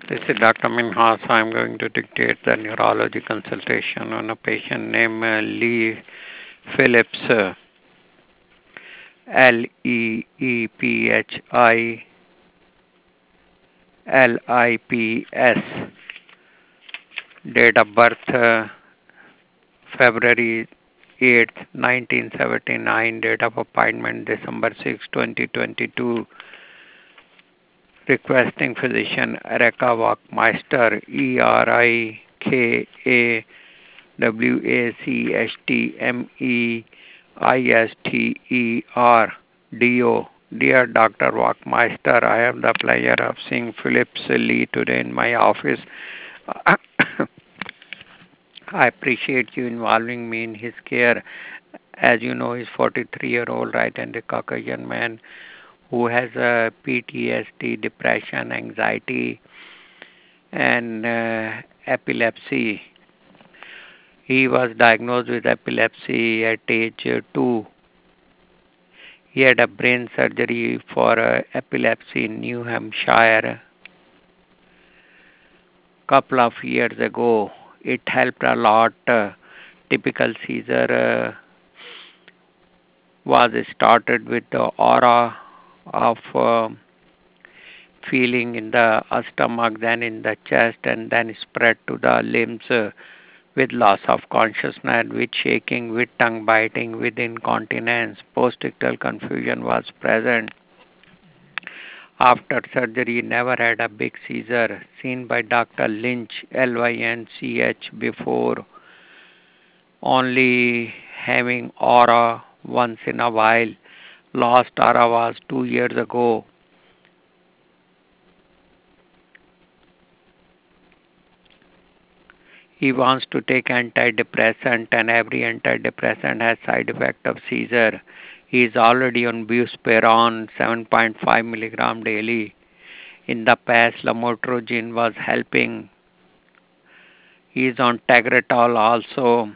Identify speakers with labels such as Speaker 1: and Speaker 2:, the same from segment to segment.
Speaker 1: This is Dr. Minhas. I'm going to dictate the neurology consultation on a patient named Lee Phillips, Leephillips. Date of birth February 8th, 1979. Date of appointment December 6th, 2022. Requesting physician Erika Wachmeister, ERIKAWACHTMEISTER, DO. Dear Dr. Wachmeister, I have the pleasure of seeing Phillips Lee today in my office. I appreciate you involving me in his care. As you know, he's 43-year-old right-handed Caucasian man who has a PTSD, depression, anxiety, and epilepsy. He was diagnosed with epilepsy at age 2. He had a brain surgery for epilepsy in New Hampshire couple of years ago. It helped a lot. Typical seizure was started with the aura of feeling in the stomach, then in the chest, and then spread to the limbs with loss of consciousness, with shaking, with tongue biting, with incontinence. Postictal confusion was present. After surgery, never had a big seizure, seen by Dr. Lynch, Lynch, before, only having aura once in a while. Last aura was 2 years ago. He wants to take antidepressant, and every antidepressant has side effect of seizure. He is already on buspirone 7.5 milligram daily. In the past, lamotrigine was helping. He is on Tegretol also.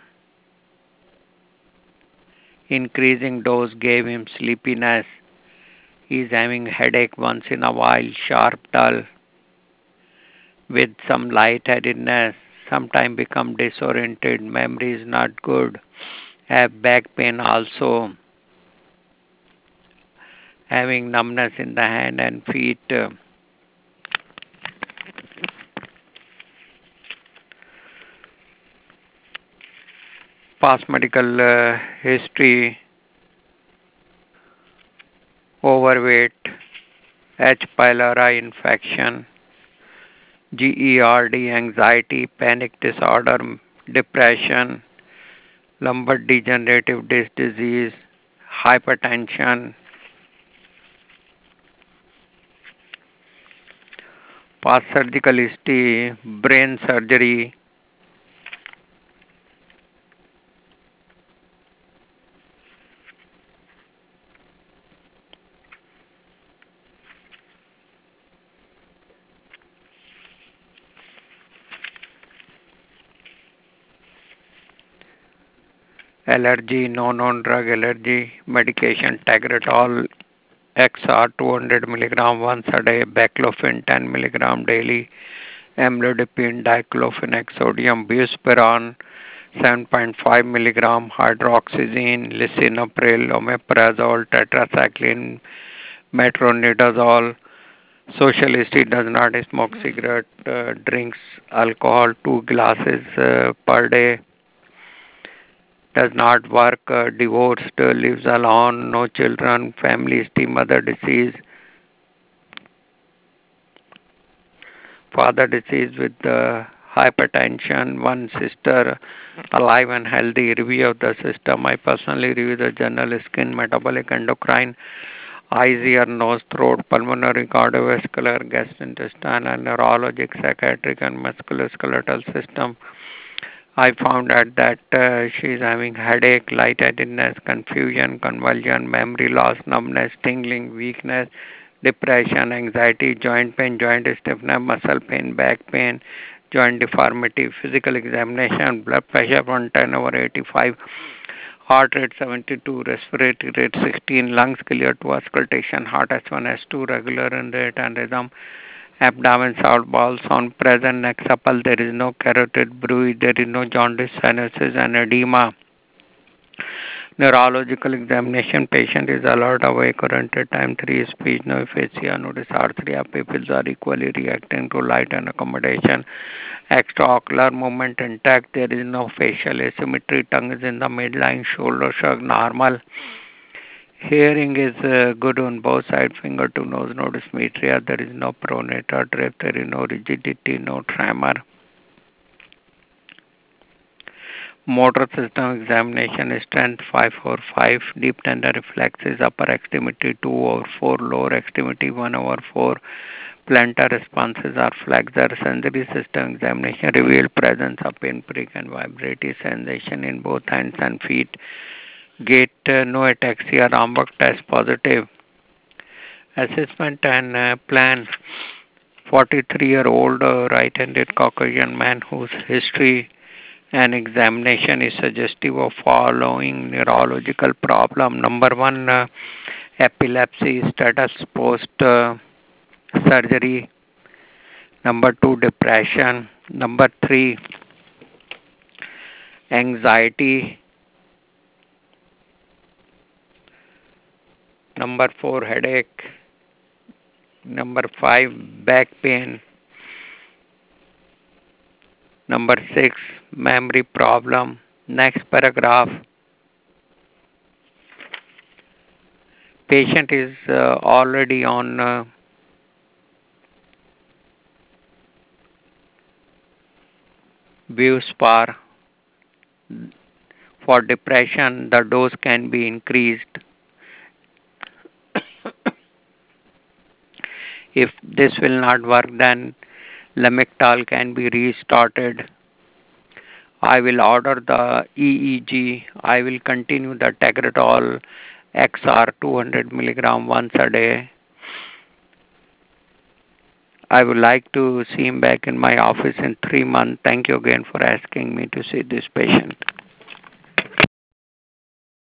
Speaker 1: Increasing dose gave him sleepiness. He is having headache once in a while, sharp, dull, with some lightheadedness. Sometimes become disoriented. Memory is not good. Have back pain also. Having numbness in the hand and feet. Past medical history: overweight, H. pylori infection, GERD, anxiety, panic disorder, depression, lumbar degenerative disc disease, hypertension. Past surgical history: brain surgery, allergy, no known drug allergy, medication, Tegretol XR 200 milligram once a day, baclofen 10 milligram daily, amlodipine, diclofenac sodium, buspirone 7.5 milligram, hydroxyzine, lisinopril, omeprazole, tetracycline, metronidazole. Social history: does not smoke cigarette, drinks alcohol 2 glasses per day, does not work, divorced, lives alone, no children, family history: mother deceased, father deceased with hypertension, one sister alive and healthy. Review of the system: I personally review the general skin, metabolic, endocrine, eyes, ear, nose, throat, pulmonary, cardiovascular, gastrointestinal, neurologic, psychiatric, and musculoskeletal system. I found out that she is having headache, lightheadedness, confusion, convulsion, memory loss, numbness, tingling, weakness, depression, anxiety, joint pain, joint stiffness, muscle pain, back pain, joint deformity. Physical examination: blood pressure 110/85, heart rate 72, respiratory rate 16, lungs clear to auscultation, heart S1, S2 regular in rate and rhythm, Abdomen salt balls on present neck supple. There is no carotid bruit. There is no jaundice, cyanosis, and edema. Neurological examination. Patient is alert, awake, oriented. Time 3. Speech, no aphasia. Notice R3 pupils are equally reacting to light and accommodation. Extraocular movement intact. There is no facial asymmetry. Tongue is in the midline. Shoulder shrug normal. Hearing is good on both sides, finger to nose, no dysmetria. There is no pronator drift. There is no rigidity, no tremor. Motor system examination strength 5/4, deep tender reflexes, upper extremity 2/4, lower extremity 1/4. Plantar responses are flexor. Sensory system examination reveal presence of pinprick and vibratory sensation in both hands and feet. Gait no ataxia. Ramberg test positive. Assessment and plan. 43-year-old right-handed Caucasian man whose history and examination is suggestive of following neurological problem. Number 1, epilepsy status post surgery. Number 2, depression. Number 3, anxiety. Number 4, headache. Number 5, back pain. Number 6, memory problem. Next paragraph. Patient is already on Buspar. For depression, the dose can be increased. If this will not work, then Lamictal can be restarted. I will order the EEG. I will continue the Tegretol XR 200 milligram once a day. I would like to see him back in my office in 3 months. Thank you again for asking me to see this patient.